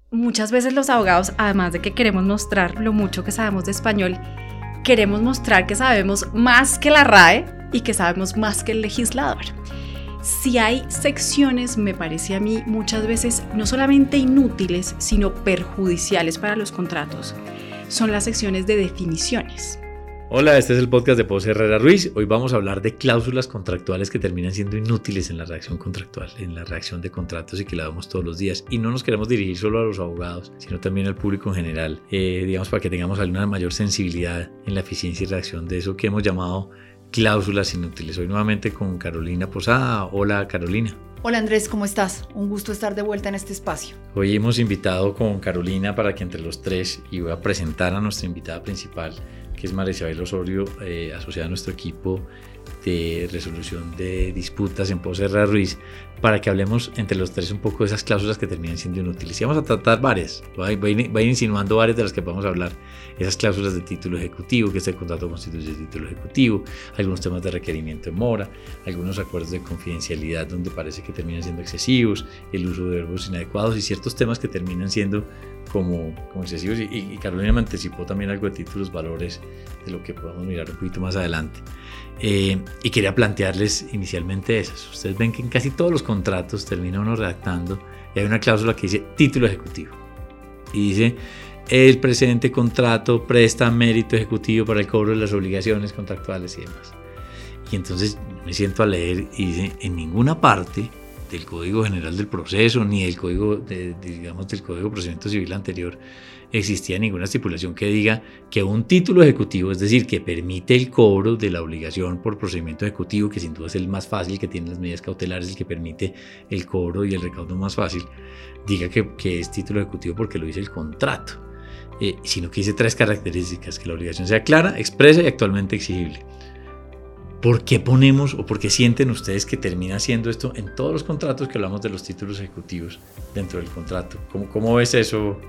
muchas veces los abogados, además de que queremos mostrar lo mucho que sabemos de español, queremos mostrar que sabemos más que la RAE y que sabemos más que el legislador. Si hay secciones, me parece a mí, muchas veces no solamente inútiles, sino perjudiciales para los contratos, son las secciones de definiciones. Hola, este es el podcast de Pose Herrera Ruiz. Hoy vamos a hablar de cláusulas contractuales que terminan siendo inútiles en la redacción contractual, en la redacción de contratos y que la vemos todos los días. Y no nos queremos dirigir solo a los abogados, sino también al público en general, digamos, para que tengamos alguna mayor sensibilidad en la eficiencia y redacción de eso que hemos llamado cláusulas inútiles. Hoy nuevamente con Carolina Posada. Hola, Carolina. Hola Andrés, ¿cómo estás? Un gusto estar de vuelta en este espacio. Hoy hemos invitado con Carolina para que entre los tres, y voy a presentar a nuestra invitada principal, que es María Isabel Osorio, asociada a nuestro equipo de resolución de disputas en Pose Herrera Ruiz, para que hablemos entre los tres un poco de esas cláusulas que terminan siendo inútiles. Y vamos a tratar varias, voy a ir insinuando varias de las que podemos hablar. Esas cláusulas de título ejecutivo, que este contrato constituye título ejecutivo, algunos temas de requerimiento en mora, algunos acuerdos de confidencialidad donde parece que terminan siendo excesivos, el uso de verbos inadecuados y ciertos temas que terminan siendo como excesivos. Y Carolina me anticipó también algo de títulos, valores, de lo que podemos mirar un poquito más adelante. Y quería plantearles inicialmente esas. Ustedes ven que en casi todos los contratos termina uno redactando y hay una cláusula que dice título ejecutivo. Y dice: el presente contrato presta mérito ejecutivo para el cobro de las obligaciones contractuales y demás. Y entonces me siento a leer y dice: en ninguna parte del Código General del Proceso ni del Código del Código de Procedimiento Civil anterior existía ninguna estipulación que diga que un título ejecutivo, es decir, que permite el cobro de la obligación por procedimiento ejecutivo, que sin duda es el más fácil, que tiene las medidas cautelares, el que permite el cobro y el recaudo más fácil, diga que es título ejecutivo porque lo dice el contrato, sino que dice tres características: que la obligación sea clara, expresa y actualmente exigible. ¿Por qué ponemos o por qué sienten ustedes que termina siendo esto en todos los contratos que hablamos de los títulos ejecutivos dentro del contrato? ¿Cómo ves eso,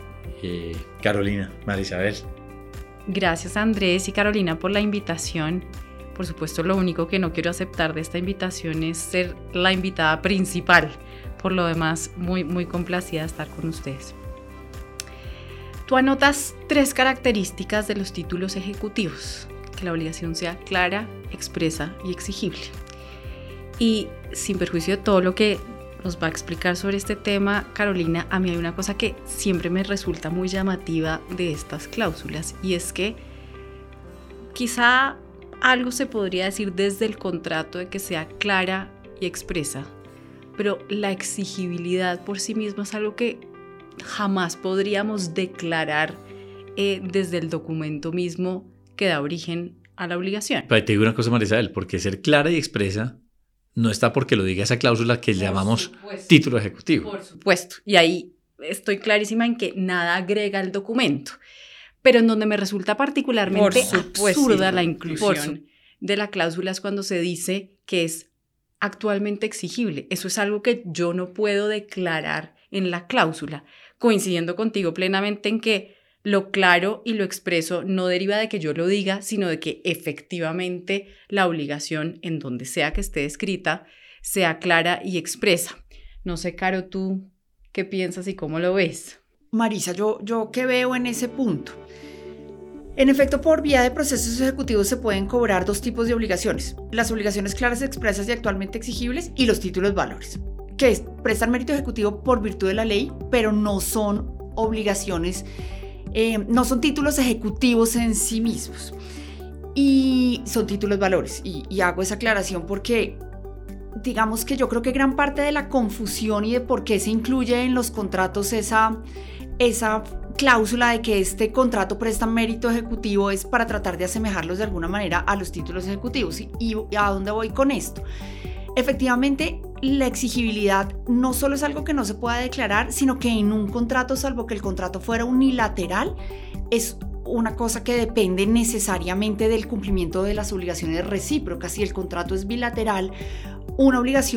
Carolina, María Isabel? Gracias Andrés y Carolina por la invitación. Por supuesto, lo único que no quiero aceptar de esta invitación es ser la invitada principal. Por lo demás, muy complacida de estar con ustedes. Tú anotas tres características de los títulos ejecutivos: que la obligación sea clara, expresa y exigible. Y sin perjuicio de todo lo que nos va a explicar sobre este tema Carolina, a mí hay una cosa que siempre me resulta muy llamativa de estas cláusulas, y es que quizá algo se podría decir desde el contrato de que sea clara y expresa, pero la exigibilidad por sí misma es algo que jamás podríamos declarar desde el documento mismo que da origen a la obligación. Pero te digo una cosa, María Isabel, porque ser clara y expresa no está porque lo diga esa cláusula que llamamos título ejecutivo. Por supuesto, y ahí estoy clarísima en que nada agrega el documento, pero en donde me resulta particularmente absurda la inclusión de la cláusula es cuando se dice que es actualmente exigible. Eso es algo que yo no puedo declarar en la cláusula, coincidiendo contigo plenamente en que lo claro y lo expreso no deriva de que yo lo diga, sino de que efectivamente la obligación, en donde sea que esté escrita, sea clara y expresa. No sé, Caro, ¿tú qué piensas y cómo lo ves? Marisa, yo ¿qué veo en ese punto? En efecto, por vía de procesos ejecutivos se pueden cobrar dos tipos de obligaciones: las obligaciones claras, expresas y actualmente exigibles, y los títulos valores, que prestan mérito ejecutivo por virtud de la ley, pero no son obligaciones, no son títulos ejecutivos en sí mismos, y son títulos valores. Y hago esa aclaración porque digamos que yo creo que gran parte de la confusión y de por qué se incluye en los contratos esa cláusula de que este contrato presta mérito ejecutivo es para tratar de asemejarlos de alguna manera a los títulos ejecutivos. ¿Y a dónde voy con esto? Efectivamente, la exigibilidad no solo es algo que no se pueda declarar, sino que en un contrato, salvo que el contrato fuera unilateral, es una cosa que depende necesariamente del cumplimiento de las obligaciones recíprocas. Si el contrato es bilateral, una obligación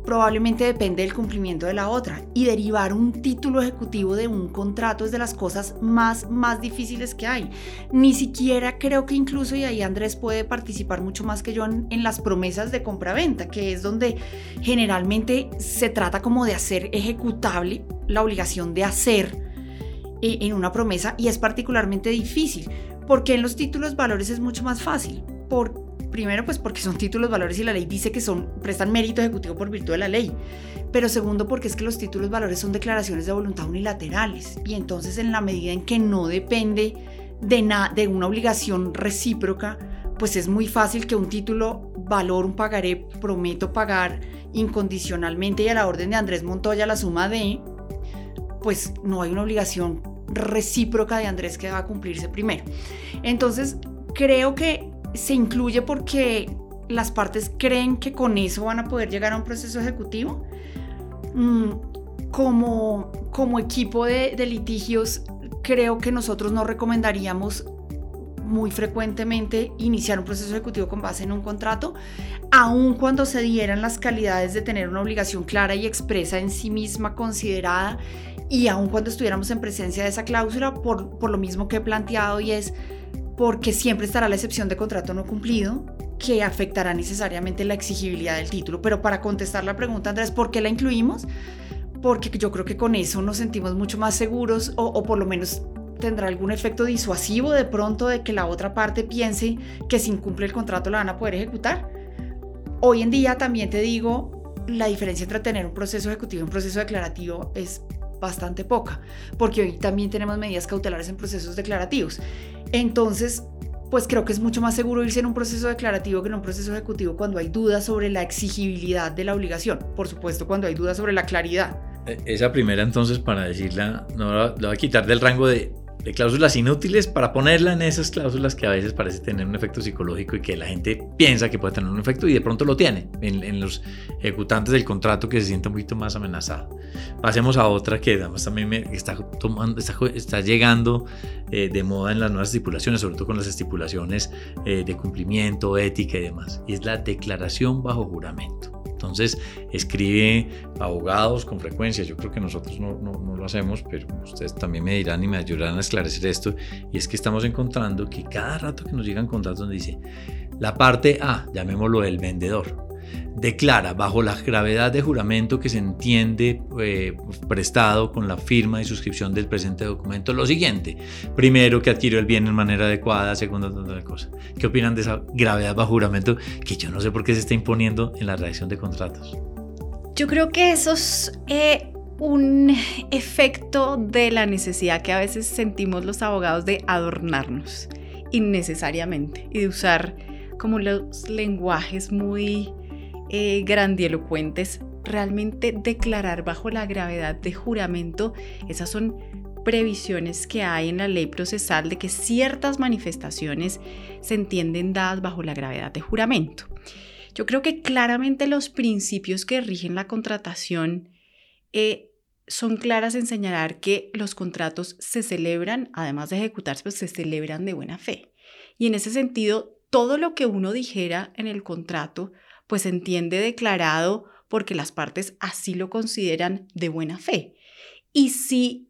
probablemente depende del cumplimiento de la otra, y derivar un título ejecutivo de un contrato es de las cosas más difíciles que hay. Ni siquiera creo que incluso, y ahí Andrés puede participar mucho más que yo en las promesas de compra-venta, que es donde generalmente se trata como de hacer ejecutable la obligación de hacer en una promesa, y es particularmente difícil, porque en los títulos valores es mucho más fácil. Primero, pues porque son títulos valores y la ley dice que prestan mérito ejecutivo por virtud de la ley. Pero segundo, porque es que los títulos valores son declaraciones de voluntad unilaterales, y entonces en la medida en que no depende de una obligación recíproca, pues es muy fácil que un título valor, un pagaré, prometo pagar incondicionalmente y a la orden de Andrés Montoya la suma de, pues no hay una obligación recíproca de Andrés que va a cumplirse primero. Entonces creo que se incluye porque las partes creen que con eso van a poder llegar a un proceso ejecutivo. Como equipo de litigios, creo que nosotros no recomendaríamos muy frecuentemente iniciar un proceso ejecutivo con base en un contrato, aun cuando se dieran las calidades de tener una obligación clara y expresa en sí misma considerada, y aun cuando estuviéramos en presencia de esa cláusula, por lo mismo que he planteado, y es porque siempre estará la excepción de contrato no cumplido, que afectará necesariamente la exigibilidad del título. Pero para contestar la pregunta, Andrés, ¿por qué la incluimos? Porque yo creo que con eso nos sentimos mucho más seguros, o por lo menos tendrá algún efecto disuasivo de pronto de que la otra parte piense que si incumple el contrato la van a poder ejecutar. Hoy en día también te digo, la diferencia entre tener un proceso ejecutivo y un proceso declarativo es bastante poca, porque hoy también tenemos medidas cautelares en procesos declarativos. Entonces, pues creo que es mucho más seguro irse en un proceso declarativo que en un proceso ejecutivo cuando hay dudas sobre la exigibilidad de la obligación. Por supuesto, cuando hay dudas sobre la claridad. Esa primera, entonces, para decirla, no la voy a quitar del rango de cláusulas inútiles para ponerla en esas cláusulas que a veces parece tener un efecto psicológico y que la gente piensa que puede tener un efecto y de pronto lo tiene en los ejecutantes del contrato, que se siente un poquito más amenazado. Pasemos a otra que además también está llegando de moda en las nuevas estipulaciones, sobre todo con las estipulaciones de cumplimiento, ética y demás, y es la declaración bajo juramento. Entonces escribe abogados con frecuencia, yo creo que nosotros no lo hacemos, pero ustedes también me dirán y me ayudarán a esclarecer esto, y es que estamos encontrando que cada rato que nos llegan contratos donde dice la parte A, llamémoslo el vendedor, declara bajo la gravedad de juramento que se entiende prestado con la firma y suscripción del presente documento lo siguiente: primero, que adquirió el bien en manera adecuada; segundo, otra cosa. ¿Qué opinan de esa gravedad bajo juramento que yo no sé por qué se está imponiendo en la redacción de contratos? Yo creo que eso es un efecto de la necesidad que a veces sentimos los abogados de adornarnos innecesariamente y de usar como los lenguajes muy grandielocuentes. Realmente declarar bajo la gravedad de juramento, esas son previsiones que hay en la ley procesal de que ciertas manifestaciones se entienden dadas bajo la gravedad de juramento. Yo creo que claramente los principios que rigen la contratación son claras en señalar que los contratos se celebran, además de ejecutarse, pues se celebran de buena fe. Y en ese sentido, todo lo que uno dijera en el contrato pues se entiende declarado porque las partes así lo consideran de buena fe. Y si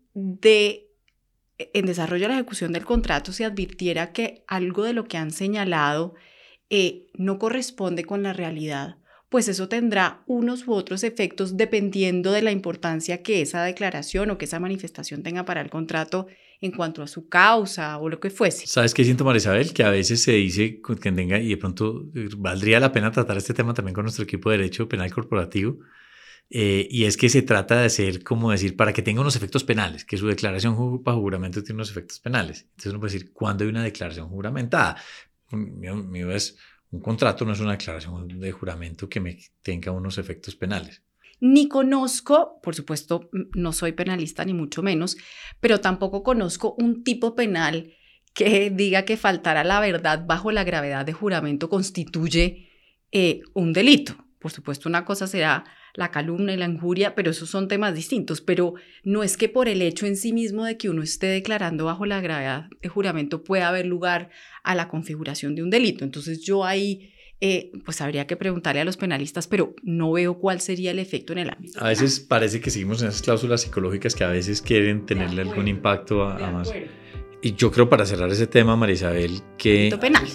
en desarrollo de la ejecución del contrato se advirtiera que algo de lo que han señalado no corresponde con la realidad, pues eso tendrá unos u otros efectos dependiendo de la importancia que esa declaración o que esa manifestación tenga para el contrato en cuanto a su causa o lo que fuese. ¿Sabes qué siento, María Isabel? Que a veces se dice que tenga, y de pronto valdría la pena tratar este tema también con nuestro equipo de Derecho Penal Corporativo, y es que se trata de hacer, como decir, para que tenga unos efectos penales, que su declaración bajo juramento tiene unos efectos penales. Entonces uno puede decir, ¿cuándo hay una declaración juramentada? Mío es un contrato, no es una declaración de juramento que me tenga unos efectos penales. Ni conozco, por supuesto, no soy penalista ni mucho menos, pero tampoco conozco un tipo penal que diga que faltar a la verdad bajo la gravedad de juramento constituye un delito. Por supuesto, una cosa será la calumnia y la injuria, pero esos son temas distintos. Pero no es que por el hecho en sí mismo de que uno esté declarando bajo la gravedad de juramento pueda haber lugar a la configuración de un delito. Entonces yo ahí pues habría que preguntarle a los penalistas, pero no veo cuál sería el efecto en el ámbito. A veces parece que seguimos en esas cláusulas psicológicas que a veces quieren tenerle algún impacto a más. Y yo creo, para cerrar ese tema, María Isabel, que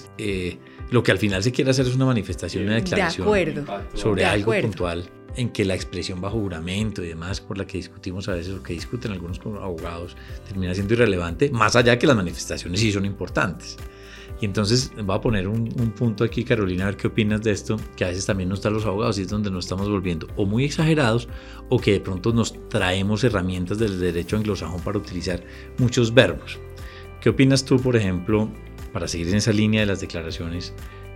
lo que al final se quiere hacer es una manifestación, una declaración sobre algo puntual, en que la expresión bajo juramento y demás, por la que discutimos a veces, o que discuten algunos abogados, termina siendo irrelevante, más allá de que las manifestaciones sí son importantes. Y entonces voy a poner un punto aquí, Carolina, a ver qué opinas de esto, que a veces también nos están los abogados y es donde nos estamos volviendo o muy exagerados o que de pronto nos traemos herramientas del derecho anglosajón para utilizar muchos verbos. ¿Qué opinas tú, por ejemplo, para seguir en esa línea de las declaraciones,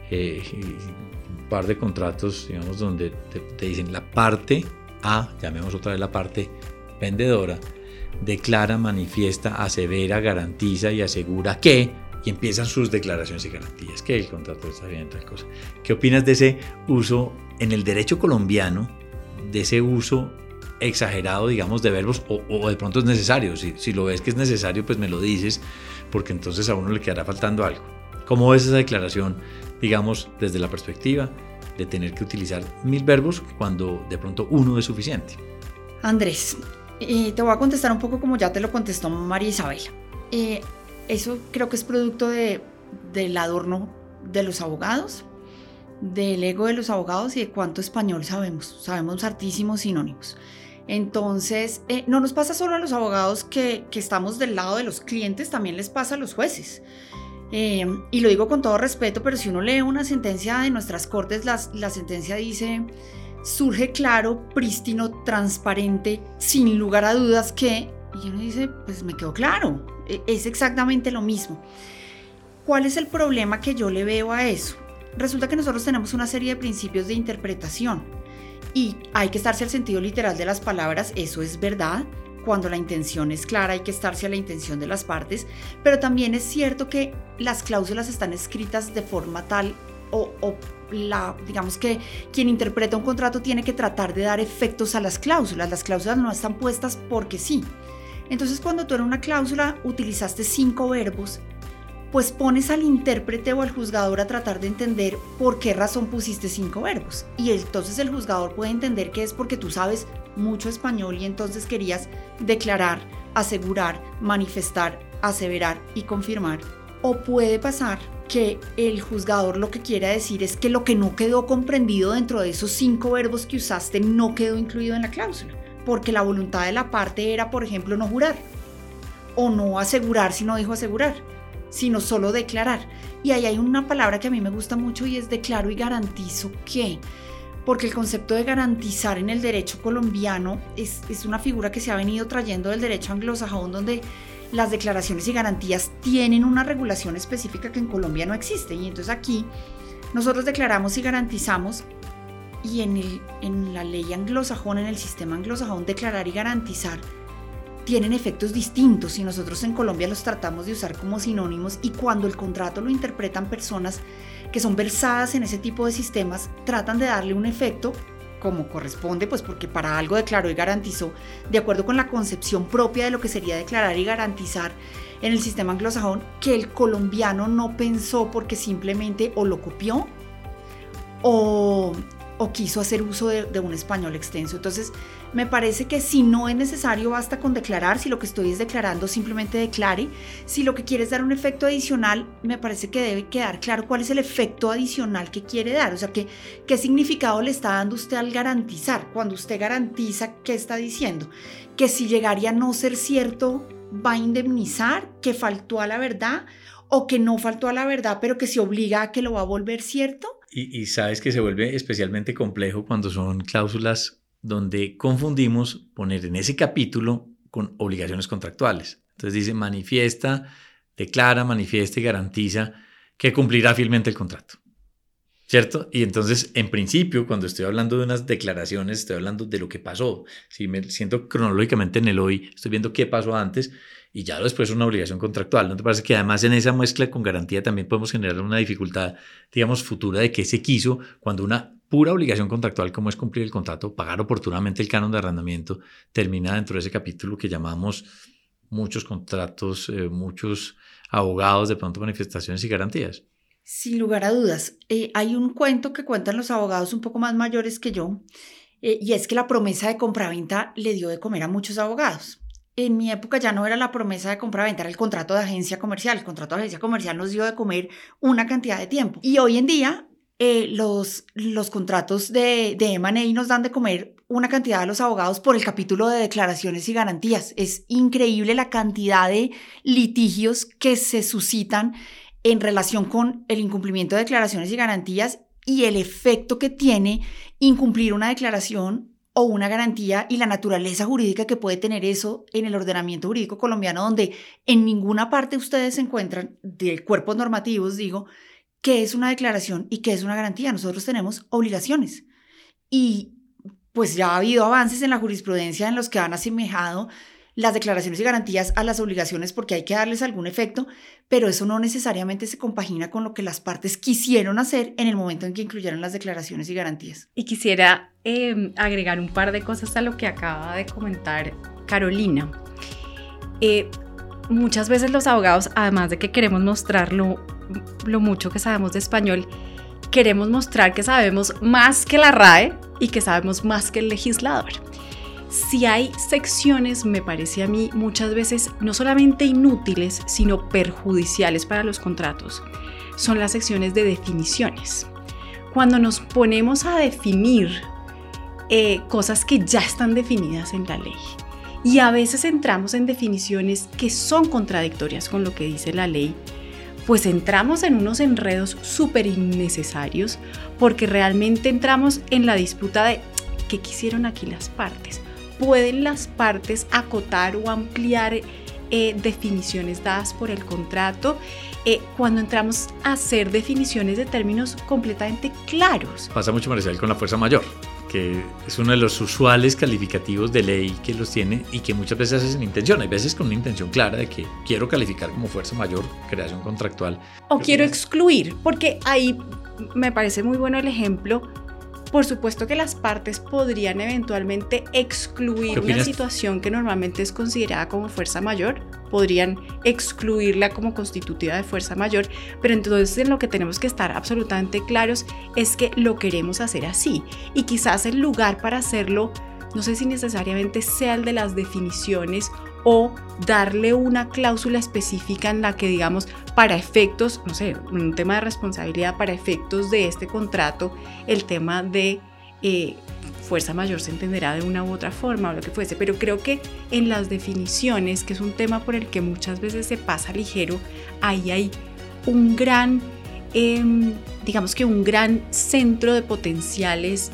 un par de contratos, digamos, donde te dicen la parte A, llamemos otra vez la parte vendedora, declara, manifiesta, asevera, garantiza y asegura que, y empiezan sus declaraciones y garantías, que el contrato está bien, tal cosa. ¿Qué opinas de ese uso en el derecho colombiano, de ese uso exagerado, digamos, de verbos, o de pronto es necesario? Si lo ves que es necesario, pues me lo dices, porque entonces a uno le quedará faltando algo. ¿Cómo ves esa declaración, digamos, desde la perspectiva de tener que utilizar 1000 verbos cuando de pronto uno es suficiente? Andrés, te voy a contestar un poco como ya te lo contestó María Isabel. Eso creo que es producto del adorno de los abogados, del ego de los abogados y de cuánto español sabemos. Sabemos hartísimos sinónimos. Entonces, no nos pasa solo a los abogados que estamos del lado de los clientes, también les pasa a los jueces. Y lo digo con todo respeto, pero si uno lee una sentencia de nuestras cortes, la sentencia dice: surge claro, prístino, transparente, sin lugar a dudas que... Y uno dice, pues me quedó claro, es exactamente lo mismo. ¿Cuál es el problema que yo le veo a eso? Resulta que nosotros tenemos una serie de principios de interpretación y hay que estarse al sentido literal de las palabras, eso es verdad. Cuando la intención es clara hay que estarse a la intención de las partes, pero también es cierto que las cláusulas están escritas de forma tal digamos que quien interpreta un contrato tiene que tratar de dar efectos a las cláusulas no están puestas porque sí. Entonces, cuando tú en una cláusula utilizaste 5 verbos, pues pones al intérprete o al juzgador a tratar de entender por qué razón pusiste 5 verbos. Y entonces el juzgador puede entender que es porque tú sabes mucho español y entonces querías declarar, asegurar, manifestar, aseverar y confirmar. O puede pasar que el juzgador lo que quiera decir es que lo que no quedó comprendido dentro de esos 5 verbos que usaste no quedó incluido en la cláusula, porque la voluntad de la parte era, por ejemplo, no jurar, o no asegurar si no dijo asegurar, sino solo declarar. Y ahí hay una palabra que a mí me gusta mucho y es declaro y garantizo que, porque el concepto de garantizar en el derecho colombiano es una figura que se ha venido trayendo del derecho anglosajón, donde las declaraciones y garantías tienen una regulación específica que en Colombia no existe. Y entonces aquí nosotros declaramos y garantizamos, y en la ley anglosajón, en el sistema anglosajón, declarar y garantizar tienen efectos distintos y nosotros en Colombia los tratamos de usar como sinónimos, y cuando el contrato lo interpretan personas que son versadas en ese tipo de sistemas, tratan de darle un efecto como corresponde, pues porque para algo declaró y garantizó, de acuerdo con la concepción propia de lo que sería declarar y garantizar en el sistema anglosajón, que el colombiano no pensó porque simplemente o lo copió o quiso hacer uso de un español extenso. Entonces, me parece que si no es necesario, basta con declarar. Si lo que estoy es declarando, simplemente declare. Si lo que quiere es dar un efecto adicional, me parece que debe quedar claro cuál es el efecto adicional que quiere dar. O sea, ¿qué significado le está dando usted al garantizar? Cuando usted garantiza, ¿qué está diciendo? Que si llegaría a no ser cierto, va a indemnizar, que faltó a la verdad, o que no faltó a la verdad, pero que se obliga a que lo va a volver cierto. Y sabes que se vuelve especialmente complejo cuando son cláusulas donde confundimos poner en ese capítulo con obligaciones contractuales. Entonces dice manifiesta, declara, manifiesta y garantiza que cumplirá fielmente el contrato, ¿cierto? Y entonces, en principio, cuando estoy hablando de unas declaraciones, estoy hablando de lo que pasó. Si me siento cronológicamente en el hoy, estoy viendo qué pasó antes y ya después una obligación contractual. ¿No te parece que además en esa mezcla con garantía también podemos generar una dificultad, digamos, futura de qué se quiso cuando una pura obligación contractual, como es cumplir el contrato, pagar oportunamente el canon de arrendamiento, termina dentro de ese capítulo que llamamos muchos contratos, muchos abogados, de pronto manifestaciones y garantías? Sin lugar a dudas. Hay un cuento que cuentan los abogados un poco más mayores que yo, y es que la promesa de compraventa le dio de comer a muchos abogados. En mi época ya no era la promesa de compraventa, era el contrato de agencia comercial. El contrato de agencia comercial nos dio de comer una cantidad de tiempo. Y hoy en día los contratos de M&A nos dan de comer una cantidad a los abogados por el capítulo de declaraciones y garantías. Es increíble la cantidad de litigios que se suscitan en relación con el incumplimiento de declaraciones y garantías y el efecto que tiene incumplir una declaración o una garantía y la naturaleza jurídica que puede tener eso en el ordenamiento jurídico colombiano, donde en ninguna parte ustedes se encuentran, de cuerpos normativos, digo, qué es una declaración y qué es una garantía. Nosotros tenemos obligaciones y pues ya ha habido avances en la jurisprudencia en los que han asemejado las declaraciones y garantías a las obligaciones porque hay que darles algún efecto, pero eso no necesariamente se compagina con lo que las partes quisieron hacer en el momento en que incluyeron las declaraciones y garantías. Y quisiera agregar un par de cosas a lo que acaba de comentar Carolina. Muchas veces los abogados, además de que queremos mostrar lo mucho que sabemos de español, queremos mostrar que sabemos más que la RAE y que sabemos más que el legislador. Si hay secciones, me parece a mí, muchas veces no solamente inútiles, sino perjudiciales para los contratos, son las secciones de definiciones. Cuando nos ponemos a definir cosas que ya están definidas en la ley, y a veces entramos en definiciones que son contradictorias con lo que dice la ley, pues entramos en unos enredos súper innecesarios porque realmente entramos en la disputa de ¿qué quisieron aquí las partes? ¿Pueden las partes acotar o ampliar definiciones dadas por el contrato? Cuando entramos a hacer definiciones de términos completamente claros. Pasa mucho, Maricel, con la fuerza mayor, que es uno de los usuales calificativos de ley que los tiene y que muchas veces hacen intención. Hay veces con una intención clara de que quiero calificar como fuerza mayor, creación contractual. O quiero excluir, porque ahí me parece muy bueno el ejemplo. Por supuesto que las partes podrían eventualmente excluir una situación que normalmente es considerada como fuerza mayor, podrían excluirla como constitutiva de fuerza mayor, pero entonces en lo que tenemos que estar absolutamente claros es que lo queremos hacer así y quizás el lugar para hacerlo, no sé si necesariamente sea el de las definiciones o darle una cláusula específica en la que digamos para efectos, no sé, un tema de responsabilidad para efectos de este contrato, el tema de fuerza mayor se entenderá de una u otra forma o lo que fuese, pero creo que en las definiciones, que es un tema por el que muchas veces se pasa ligero, ahí hay un gran, digamos que un gran centro de potenciales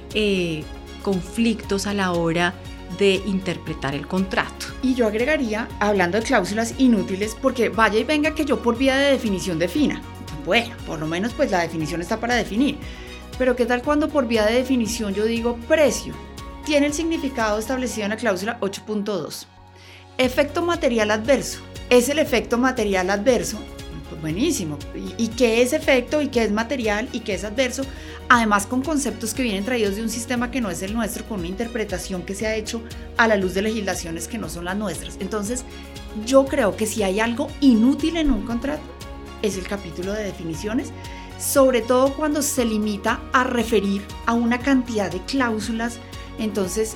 conflictos a la hora de interpretar el contrato. Y yo agregaría, hablando de cláusulas inútiles, porque vaya y venga que yo por vía de definición defina. Bueno, por lo menos pues la definición está para definir. Pero ¿qué tal cuando por vía de definición yo digo precio? Tiene el significado establecido en la cláusula 8.2. Efecto material adverso. ¿Es el efecto material adverso? Pues buenísimo. ¿Y qué es efecto? ¿Y qué es material? ¿Y qué es adverso? Además con conceptos que vienen traídos de un sistema que no es el nuestro, con una interpretación que se ha hecho a la luz de legislaciones que no son las nuestras. Entonces, yo creo que si hay algo inútil en un contrato, es el capítulo de definiciones, sobre todo cuando se limita a referir a una cantidad de cláusulas. Entonces,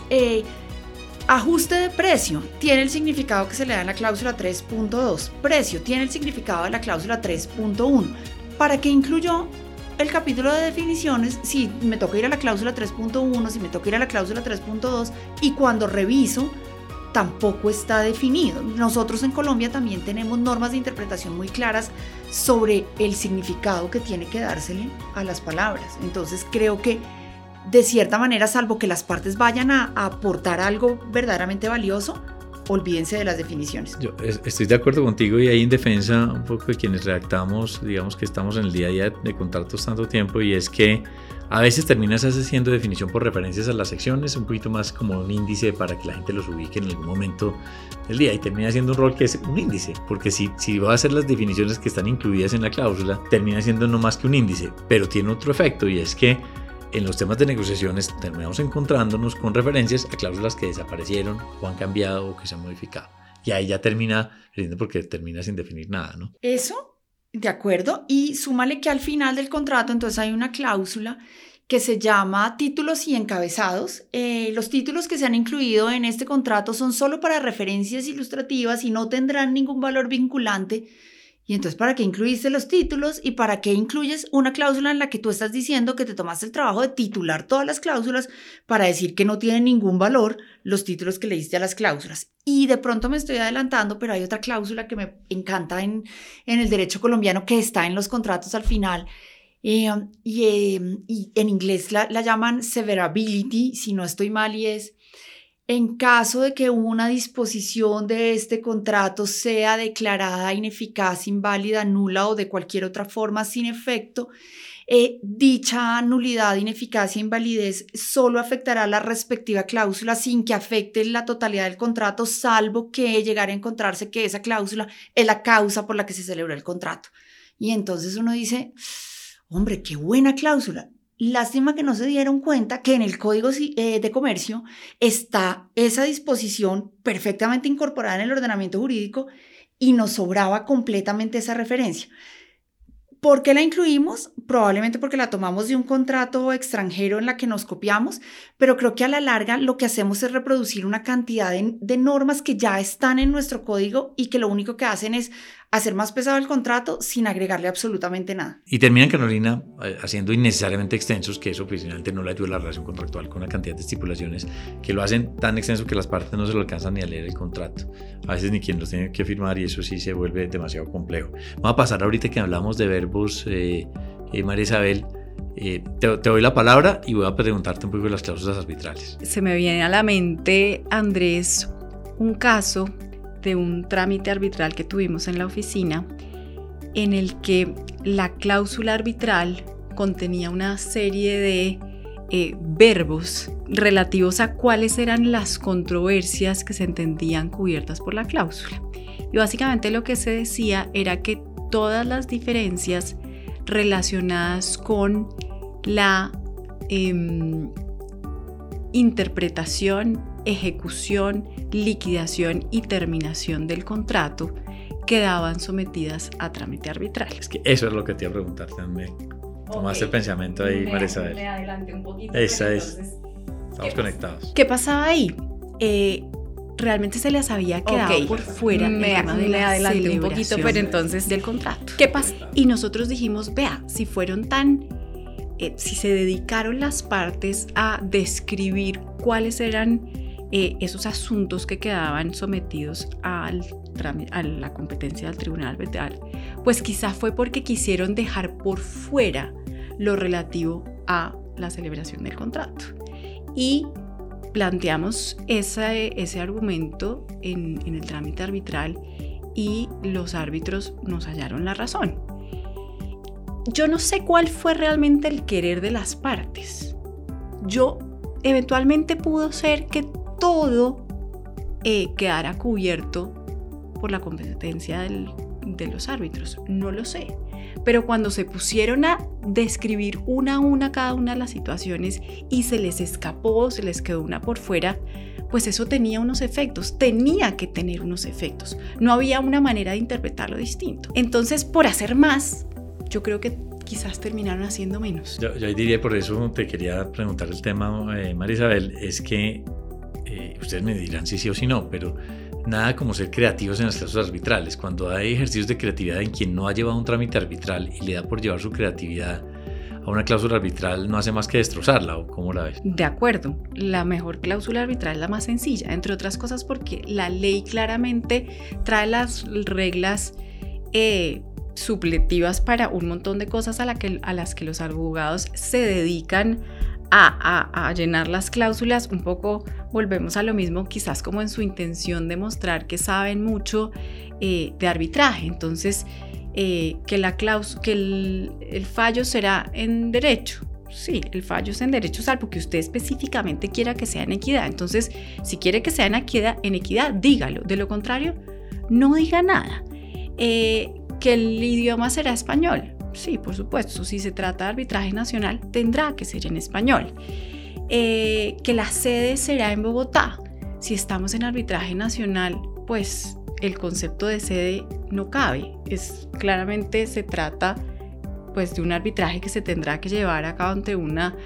ajuste de precio tiene el significado que se le da en la cláusula 3.2. Precio tiene el significado de la cláusula 3.1. ¿Para qué incluyó el capítulo de definiciones si me toca ir a la cláusula 3.1, si me toca ir a la cláusula 3.2 y cuando reviso tampoco está definido? Nosotros en Colombia también tenemos normas de interpretación muy claras sobre el significado que tiene que dársele a las palabras. Entonces creo que de cierta manera, salvo que las partes vayan a aportar algo verdaderamente valioso, olvídense de las definiciones. Yo estoy de acuerdo contigo y ahí en defensa un poco de quienes redactamos, digamos que estamos en el día a día de contratos tanto tiempo, y es que a veces terminas haciendo definición por referencias a las secciones, un poquito más como un índice para que la gente los ubique en algún momento del día, y termina siendo un rol que es un índice, porque si va a hacer las definiciones que están incluidas en la cláusula, termina siendo no más que un índice, pero tiene otro efecto, y es que en los temas de negociaciones terminamos encontrándonos con referencias a cláusulas que desaparecieron o han cambiado o que se han modificado. Y ahí ya termina, porque termina sin definir nada, ¿no? Eso De acuerdo, y súmale que al final del contrato entonces hay una cláusula que se llama títulos y encabezados. Los títulos que se han incluido en este contrato son solo para referencias ilustrativas y no tendrán ningún valor vinculante. Y entonces, ¿para qué incluiste los títulos y para qué incluyes una cláusula en la que tú estás diciendo que te tomaste el trabajo de titular todas las cláusulas para decir que no tienen ningún valor los títulos que le diste a las cláusulas? Y de pronto me estoy adelantando, pero hay otra cláusula que me encanta en el derecho colombiano que está en los contratos al final. Y en inglés la llaman severability, si no estoy mal, y es: en caso de que una disposición de este contrato sea declarada ineficaz, inválida, nula o de cualquier otra forma sin efecto, dicha nulidad, ineficacia e invalidez solo afectará la respectiva cláusula sin que afecte la totalidad del contrato, salvo que llegara a encontrarse que esa cláusula es la causa por la que se celebró el contrato. Y entonces uno dice: hombre, qué buena cláusula. Lástima que no se dieron cuenta que en el Código de Comercio está esa disposición perfectamente incorporada en el ordenamiento jurídico y nos sobraba completamente esa referencia. ¿Por qué la incluimos? Probablemente porque la tomamos de un contrato extranjero en la que nos copiamos, pero creo que a la larga lo que hacemos es reproducir una cantidad de normas que ya están en nuestro código y que lo único que hacen es hacer más pesado el contrato sin agregarle absolutamente nada. Y terminan, Carolina, haciendo innecesariamente extensos, que eso finalmente no le ayuda a la relación contractual, con una cantidad de estipulaciones que lo hacen tan extenso que las partes no se lo alcanzan ni a leer el contrato. A veces ni quien los tiene que firmar, y eso sí se vuelve demasiado complejo. Vamos a pasar ahorita que hablamos de verbos, María Isabel. Te doy la palabra y voy a preguntarte un poco de las cláusulas arbitrales. Se me viene a la mente, Andrés, un caso de un trámite arbitral que tuvimos en la oficina en el que la cláusula arbitral contenía una serie de verbos relativos a cuáles eran las controversias que se entendían cubiertas por la cláusula. Y básicamente lo que se decía era que todas las diferencias relacionadas con la interpretación, ejecución, liquidación y terminación del contrato quedaban sometidas a trámite arbitral. Es que eso es lo que te iba a preguntar también. Tomaste el pensamiento ahí, María Isabel. Me adelanté un poquito. Esa es. Estamos conectados. ¿Qué pasaba ahí? Realmente se les había quedado por fuera el tema de la adelanté un poquito, pero entonces del contrato. ¿Qué pasa? Y nosotros dijimos, vea, si fueron si se dedicaron las partes a describir cuáles eran esos asuntos que quedaban sometidos a la competencia del tribunal arbitral, pues quizá fue porque quisieron dejar por fuera lo relativo a la celebración del contrato. Y planteamos ese argumento en el trámite arbitral y los árbitros nos hallaron la razón. Yo no sé cuál fue realmente el querer de las partes. Eventualmente pudo ser que todo quedara cubierto por la competencia de los árbitros, no lo sé. Pero cuando se pusieron a describir una a una cada una de las situaciones y se les escapó, se les quedó una por fuera, pues eso tenía unos efectos, tenía que tener unos efectos. No había una manera de interpretarlo distinto. Entonces, por hacer más, yo creo que quizás terminaron haciendo menos. Yo diría, por eso te quería preguntar el tema, María Isabel, es que ustedes me dirán si sí o si no, pero nada como ser creativos en las cláusulas arbitrales. Cuando hay ejercicios de creatividad en quien no ha llevado un trámite arbitral y le da por llevar su creatividad a una cláusula arbitral, no hace más que destrozarla, ¿o cómo la ves? De acuerdo, la mejor cláusula arbitral es la más sencilla, entre otras cosas porque la ley claramente trae las reglas supletivas para un montón de cosas a las que los abogados se dedican a llenar las cláusulas. Un poco volvemos a lo mismo, quizás como en su intención de mostrar que saben mucho de arbitraje. Entonces, que el fallo será en derecho. Sí, el fallo es en derecho, salvo que usted específicamente quiera que sea en equidad. Entonces, si quiere que sea en equidad, dígalo. De lo contrario, no diga nada. Que el idioma será español. Sí, por supuesto, si se trata de arbitraje nacional, tendrá que ser en español. Que la sede será en Bogotá. Si estamos en arbitraje nacional, pues el concepto de sede no cabe. Claramente se trata pues de un arbitraje que se tendrá que llevar a cabo ante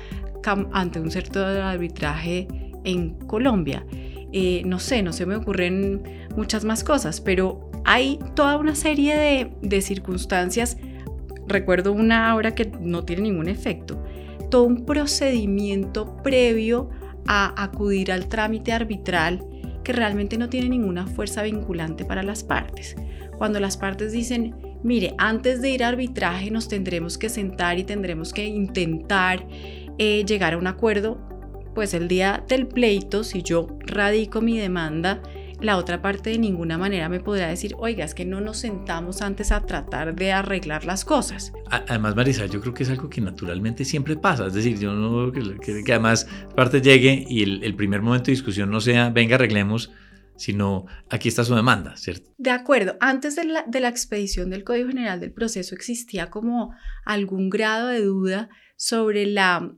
un centro de arbitraje en Colombia. No se me ocurren muchas más cosas, pero hay toda una serie de circunstancias. Recuerdo una ahora que no tiene ningún efecto. Todo un procedimiento previo a acudir al trámite arbitral que realmente no tiene ninguna fuerza vinculante para las partes. Cuando las partes dicen, mire, antes de ir a arbitraje nos tendremos que sentar y tendremos que intentar llegar a un acuerdo, pues el día del pleito, si yo radico mi demanda, la otra parte de ninguna manera me podrá decir, oiga, es que no nos sentamos antes a tratar de arreglar las cosas. Además, Marisa, yo creo que es algo que naturalmente siempre pasa. Es decir, yo no que además parte llegue y el primer momento de discusión no sea, venga, arreglemos, sino aquí está su demanda, ¿cierto? De acuerdo. Antes de la expedición del Código General del Proceso existía como algún grado de duda sobre la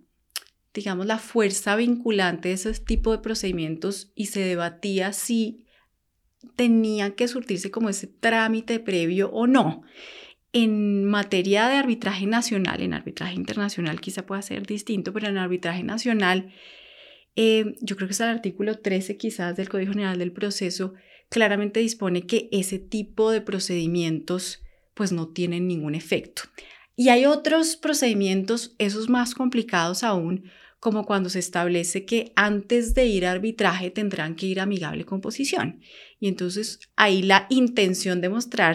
fuerza vinculante de ese tipo de procedimientos y se debatía si tenían que surtirse como ese trámite previo o no. En materia de arbitraje nacional, en arbitraje internacional quizá pueda ser distinto, pero en arbitraje nacional, yo creo que es el artículo 13 quizás del Código General del Proceso, claramente dispone que ese tipo de procedimientos pues no tienen ningún efecto. Y hay otros procedimientos, esos más complicados aún, como cuando se establece que antes de ir a arbitraje tendrán que ir a amigable composición. Y entonces ahí la intención de mostrar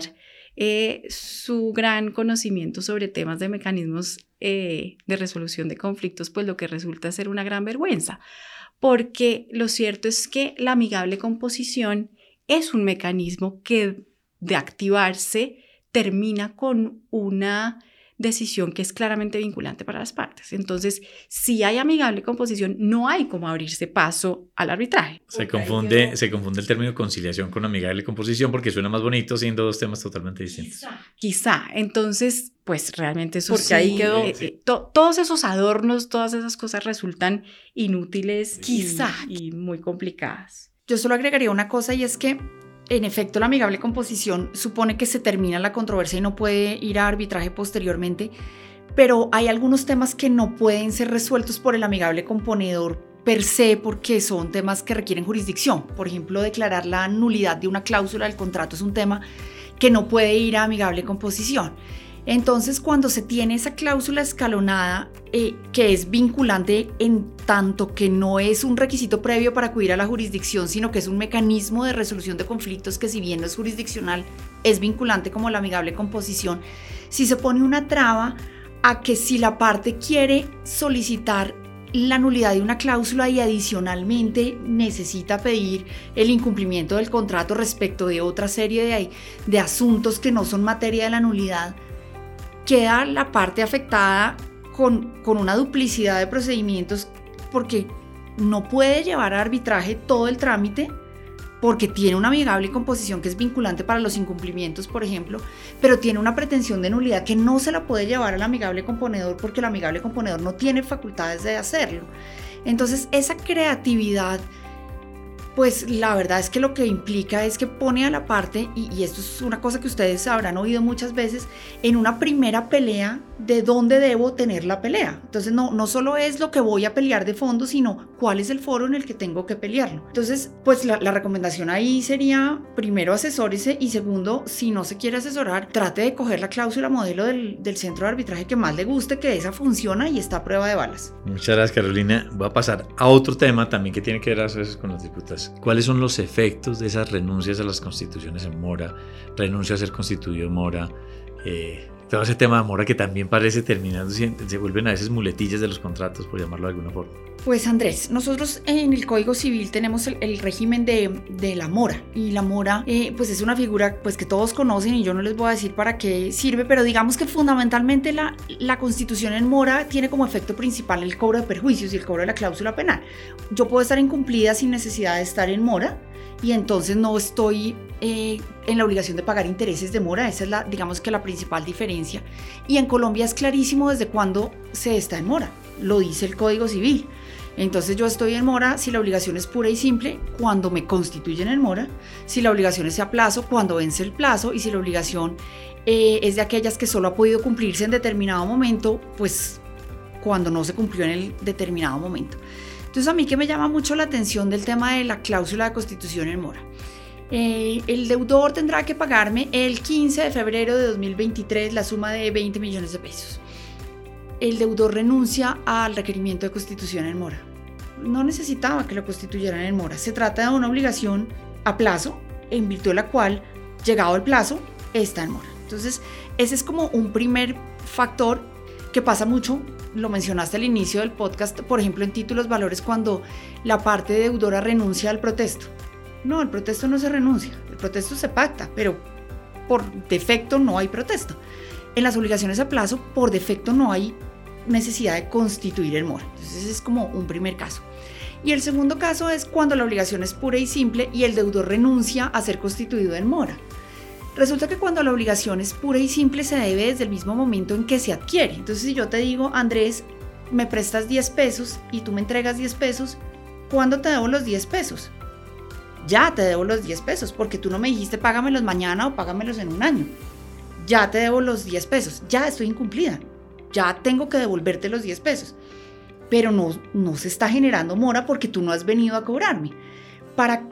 su gran conocimiento sobre temas de mecanismos de resolución de conflictos, pues lo que resulta ser una gran vergüenza. Porque lo cierto es que la amigable composición es un mecanismo que de activarse termina con una decisión que es claramente vinculante para las partes. Entonces, si hay amigable composición, no hay como abrirse paso al arbitraje. Se confunde el término conciliación con amigable composición porque suena más bonito siendo dos temas totalmente distintos. Quizá. Entonces, pues realmente eso porque sí, ahí quedó. Todos esos adornos, todas esas cosas resultan inútiles quizá y muy complicadas. Yo solo agregaría una cosa y es que en efecto, la amigable composición supone que se termina la controversia y no puede ir a arbitraje posteriormente, pero hay algunos temas que no pueden ser resueltos por el amigable componedor per se porque son temas que requieren jurisdicción. Por ejemplo, declarar la nulidad de una cláusula del contrato es un tema que no puede ir a amigable composición. Entonces, cuando se tiene esa cláusula escalonada, que es vinculante en tanto que no es un requisito previo para acudir a la jurisdicción, sino que es un mecanismo de resolución de conflictos que si bien no es jurisdiccional, es vinculante como la amigable composición, si se pone una traba a que si la parte quiere solicitar la nulidad de una cláusula y adicionalmente necesita pedir el incumplimiento del contrato respecto de otra serie de asuntos que no son materia de la nulidad, queda la parte afectada con una duplicidad de procedimientos porque no puede llevar a arbitraje todo el trámite porque tiene una amigable composición que es vinculante para los incumplimientos, por ejemplo, pero tiene una pretensión de nulidad que no se la puede llevar al amigable componedor porque el amigable componedor no tiene facultades de hacerlo. Entonces, esa creatividad, pues la verdad es que lo que implica es que pone a la parte, y esto es una cosa que ustedes habrán oído muchas veces, en una primera pelea de dónde debo tener la pelea. Entonces no solo es lo que voy a pelear de fondo, sino cuál es el foro en el que tengo que pelearlo. Entonces, pues la recomendación ahí sería, primero, asesórese, y segundo, si no se quiere asesorar, trate de coger la cláusula modelo del centro de arbitraje que más le guste, que esa funciona y está a prueba de balas. Muchas gracias, Carolina. Voy a pasar a otro tema también que tiene que ver a veces con las disputas. ¿Cuáles son los efectos de esas renuncias a las constituciones en mora, renuncia a ser constituido en mora, todo ese tema de mora que también parece terminando, se vuelven a veces muletillas de los contratos, por llamarlo de alguna forma? Pues Andrés, nosotros en el Código Civil tenemos el régimen de la mora, y la mora pues es una figura pues que todos conocen y yo no les voy a decir para qué sirve, pero digamos que fundamentalmente la Constitución en mora tiene como efecto principal el cobro de perjuicios y el cobro de la cláusula penal. Yo puedo estar incumplida sin necesidad de estar en mora y entonces no estoy en la obligación de pagar intereses de mora. Esa es digamos que la principal diferencia, y en Colombia es clarísimo desde cuándo se está en mora, lo dice el Código Civil. Entonces yo estoy en mora si la obligación es pura y simple cuando me constituyen en mora, si la obligación es a plazo cuando vence el plazo y si la obligación es de aquellas que solo ha podido cumplirse en determinado momento, pues cuando no se cumplió en el determinado momento. Entonces a mí que me llama mucho la atención del tema de la cláusula de constitución en mora. El deudor tendrá que pagarme el 15 de febrero de 2023 la suma de 20 millones de pesos. El deudor renuncia al requerimiento de constitución en mora. No necesitaba que lo constituyeran en mora. Se trata de una obligación a plazo, en virtud de la cual, llegado el plazo, está en mora. Entonces, ese es como un primer factor que pasa mucho, lo mencionaste al inicio del podcast, por ejemplo, en títulos valores, cuando la parte deudora renuncia al protesto. No, el protesto no se renuncia, el protesto se pacta, pero por defecto no hay protesto. En las obligaciones a plazo, por defecto no hay necesidad de constituir en mora. Entonces ese es como un primer caso. Y el segundo caso es cuando la obligación es pura y simple y el deudor renuncia a ser constituido en mora. Resulta que cuando la obligación es pura y simple se debe desde el mismo momento en que se adquiere. Entonces si yo te digo, Andrés, me prestas 10 pesos y tú me entregas 10 pesos, ¿cuándo te debo los 10 pesos? Ya te debo los 10 pesos, porque tú no me dijiste págamelos mañana o págamelos en un año. Ya te debo los 10 pesos, ya estoy incumplida, ya tengo que devolverte los 10 pesos. Pero no se está generando mora porque tú no has venido a cobrarme. Para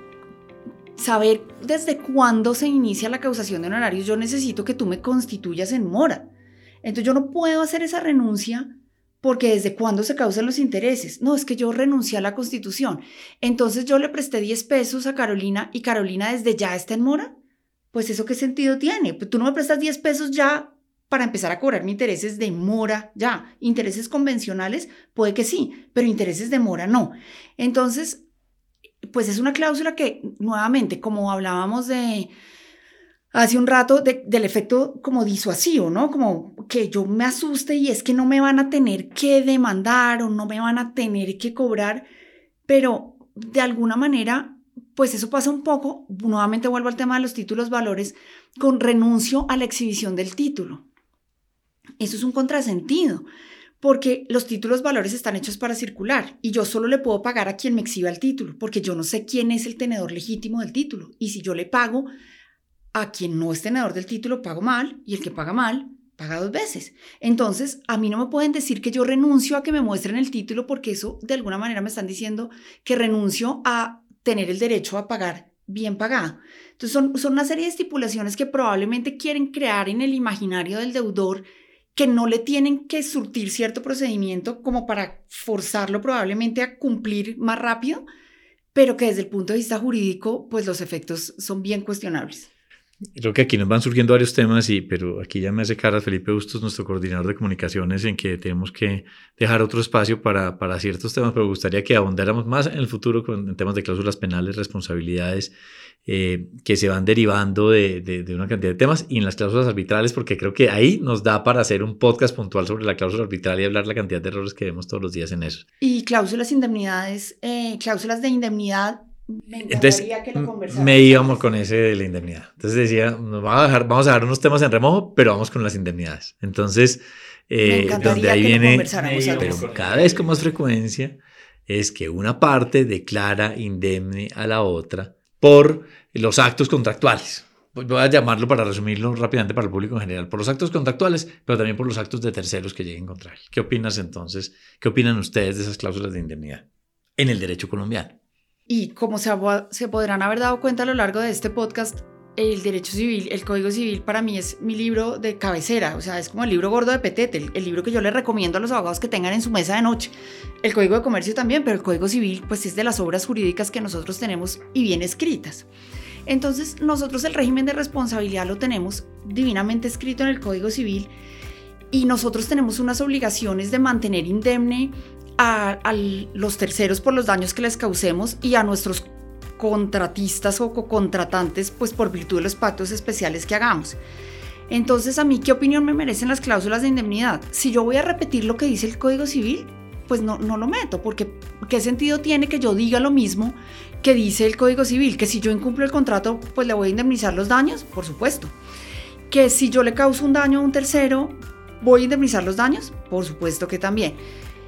saber desde cuándo se inicia la causación de honorarios, yo necesito que tú me constituyas en mora. Entonces yo no puedo hacer esa renuncia porque desde cuándo se causan los intereses. No, es que yo renuncié a la constitución. Entonces yo le presté 10 pesos a Carolina y Carolina desde ya está en mora. Pues eso qué sentido tiene. Pues tú no me prestas 10 pesos ya para empezar a cobrarme intereses de mora ya. Intereses convencionales puede que sí, pero intereses de mora no. Entonces, pues es una cláusula que nuevamente, como hablábamos de hace un rato, del efecto como disuasivo, ¿no? Como que yo me asuste y es que no me van a tener que demandar o no me van a tener que cobrar, pero de alguna manera, pues eso pasa un poco, nuevamente vuelvo al tema de los títulos valores, con renuncio a la exhibición del título. Eso es un contrasentido, porque los títulos valores están hechos para circular y yo solo le puedo pagar a quien me exhiba el título, porque yo no sé quién es el tenedor legítimo del título. Y si yo le pago a quien no es tenedor del título, pago mal, y el que paga mal, paga 2 veces. Entonces, a mí no me pueden decir que yo renuncio a que me muestren el título, porque eso de alguna manera me están diciendo que renuncio a tener el derecho a pagar bien pagado. Entonces, son una serie de estipulaciones que probablemente quieren crear en el imaginario del deudor, que no le tienen que surtir cierto procedimiento como para forzarlo probablemente a cumplir más rápido, pero que desde el punto de vista jurídico, pues los efectos son bien cuestionables. Creo que aquí nos van surgiendo varios temas, pero aquí ya me hace cara Felipe Bustos, nuestro coordinador de comunicaciones, en que tenemos que dejar otro espacio para ciertos temas, pero me gustaría que abundáramos más en el futuro en temas de cláusulas penales, responsabilidades, que se van derivando de una cantidad de temas, y en las cláusulas arbitrales, porque creo que ahí nos da para hacer un podcast puntual sobre la cláusula arbitral y hablar la cantidad de errores que vemos todos los días en eso. Y cláusulas indemnidades, cláusulas de indemnidad. Entonces me íbamos con ese de la indemnidad. Entonces decía, vamos a dejar unos temas en remojo, pero vamos con las indemnidades. Entonces, donde ahí viene, pero cada vez con más frecuencia, es que una parte declara indemne a la otra por los actos contractuales. Voy a llamarlo, para resumirlo rápidamente para el público en general, por los actos contractuales, pero también por los actos de terceros que lleguen contra él. ¿Qué opinas entonces? ¿Qué opinan ustedes de esas cláusulas de indemnidad en el derecho colombiano? Y como se podrán haber dado cuenta a lo largo de este podcast, el derecho civil, el Código Civil, para mí es mi libro de cabecera. O sea, es como el libro gordo de Petete, el libro que yo le recomiendo a los abogados que tengan en su mesa de noche. El Código de Comercio también, pero el Código Civil pues es de las obras jurídicas que nosotros tenemos y bien escritas. Entonces, nosotros el régimen de responsabilidad lo tenemos divinamente escrito en el Código Civil, y nosotros tenemos unas obligaciones de mantener indemne a los terceros por los daños que les causemos, y a nuestros contratistas o cocontratantes pues por virtud de los pactos especiales que hagamos. Entonces, ¿a mí qué opinión me merecen las cláusulas de indemnidad? Si yo voy a repetir lo que dice el Código Civil, pues no lo meto, porque ¿qué sentido tiene que yo diga lo mismo que dice el Código Civil? Que si yo incumplo el contrato, pues le voy a indemnizar los daños, por supuesto. Que si yo le causo un daño a un tercero, ¿voy a indemnizar los daños? Por supuesto que también.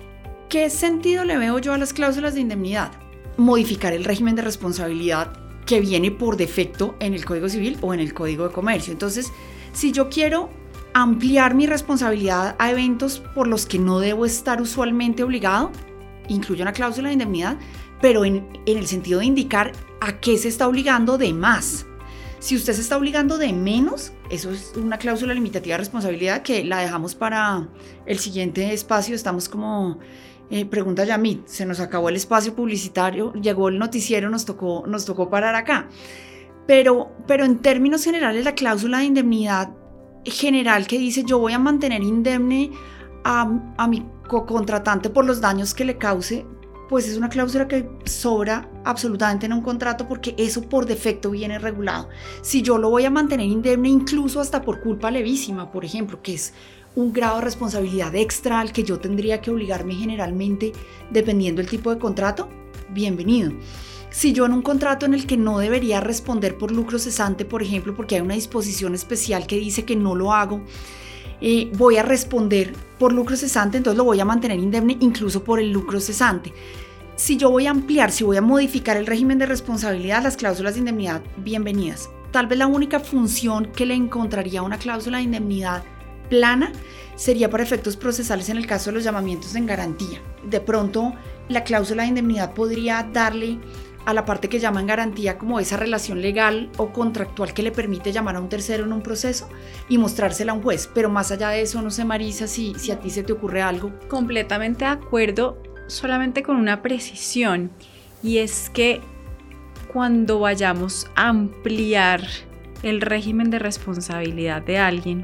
¿Qué sentido le veo yo a las cláusulas de indemnidad? Modificar el régimen de responsabilidad que viene por defecto en el Código Civil o en el Código de Comercio. Entonces, si yo quiero ampliar mi responsabilidad a eventos por los que no debo estar usualmente obligado, incluyo una cláusula de indemnidad, pero en el sentido de indicar a qué se está obligando de más. Si usted se está obligando de menos, eso es una cláusula limitativa de responsabilidad que la dejamos para el siguiente espacio. Estamos como pregunta Yamit, se nos acabó el espacio publicitario, llegó el noticiero, nos tocó parar acá. Pero en términos generales, la cláusula de indemnidad general que dice yo voy a mantener indemne a mi cocontratante por los daños que le cause, pues es una cláusula que sobra absolutamente en un contrato porque eso por defecto viene regulado. Si yo lo voy a mantener indemne incluso hasta por culpa levísima, por ejemplo, que es un grado de responsabilidad extra al que yo tendría que obligarme generalmente dependiendo del tipo de contrato, bienvenido. Si yo en un contrato en el que no debería responder por lucro cesante, por ejemplo, porque hay una disposición especial que dice que no lo hago, voy a responder por lucro cesante, entonces lo voy a mantener indemne incluso por el lucro cesante. Si yo voy a ampliar, si voy a modificar el régimen de responsabilidad, las cláusulas de indemnidad, bienvenidas. Tal vez la única función que le encontraría a una cláusula de indemnidad plana sería para efectos procesales en el caso de los llamamientos en garantía. De pronto, la cláusula de indemnidad podría darle a la parte que llama en garantía como esa relación legal o contractual que le permite llamar a un tercero en un proceso y mostrársela a un juez. Pero más allá de eso, no sé, Marisa, si a ti se te ocurre algo. Completamente de acuerdo, solamente con una precisión, y es que cuando vayamos a ampliar el régimen de responsabilidad de alguien,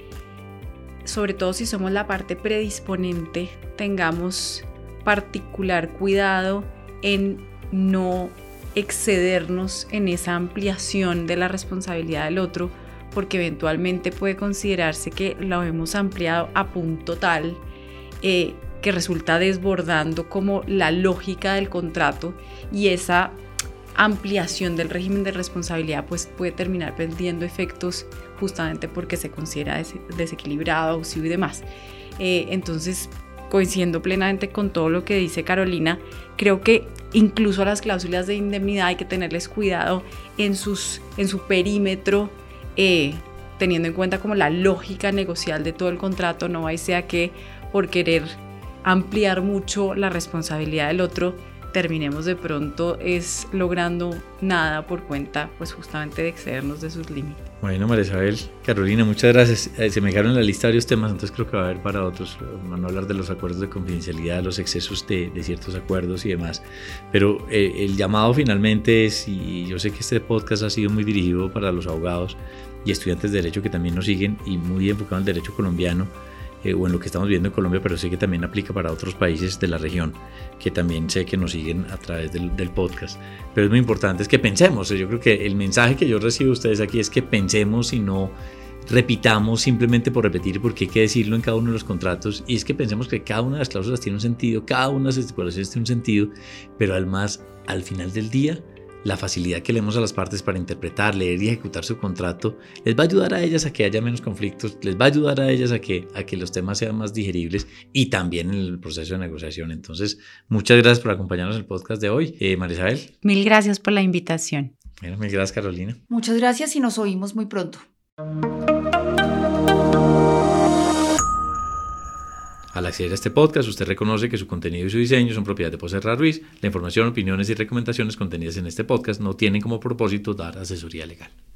sobre todo si somos la parte predisponente, tengamos particular cuidado en no excedernos en esa ampliación de la responsabilidad del otro, porque eventualmente puede considerarse que lo hemos ampliado a punto tal que resulta desbordando como la lógica del contrato, y esa ampliación del régimen de responsabilidad pues puede terminar perdiendo efectos justamente porque se considera desequilibrado, abusivo y demás. Entonces, coincidiendo plenamente con todo lo que dice Carolina, creo que incluso a las cláusulas de indemnidad hay que tenerles cuidado en su perímetro, teniendo en cuenta como la lógica negocial de todo el contrato. No sea que por querer ampliar mucho la responsabilidad del otro terminemos de pronto logrando nada por cuenta pues justamente de excedernos de sus límites. Bueno, María Isabel, Carolina, muchas gracias. Se me quedaron en la lista varios temas, entonces creo que va a haber para otros. Van a hablar de los acuerdos de confidencialidad, los excesos de ciertos acuerdos y demás. Pero el llamado finalmente es, y yo sé que este podcast ha sido muy dirigido para los abogados y estudiantes de Derecho que también nos siguen y muy enfocado en el derecho colombiano, o en lo que estamos viendo en Colombia, pero sé que también aplica para otros países de la región, que también sé que nos siguen a través del podcast. Pero es muy importante, es que pensemos. Yo creo que el mensaje que yo recibo de ustedes aquí es que pensemos y no repitamos simplemente por repetir, porque hay que decirlo en cada uno de los contratos, y es que pensemos que cada una de las cláusulas tiene un sentido, cada una de las estipulaciones tiene un sentido, pero además, al final del día, la facilidad que le demos a las partes para interpretar, leer y ejecutar su contrato les va a ayudar a ellas a que haya menos conflictos, les va a ayudar a ellas a que los temas sean más digeribles y también en el proceso de negociación. Entonces, muchas gracias por acompañarnos en el podcast de hoy. María Isabel. Mil gracias por la invitación. Bueno, mil gracias, Carolina. Muchas gracias y nos oímos muy pronto. Al acceder a este podcast, usted reconoce que su contenido y su diseño son propiedad de Poserra Ruiz. La información, opiniones y recomendaciones contenidas en este podcast no tienen como propósito dar asesoría legal.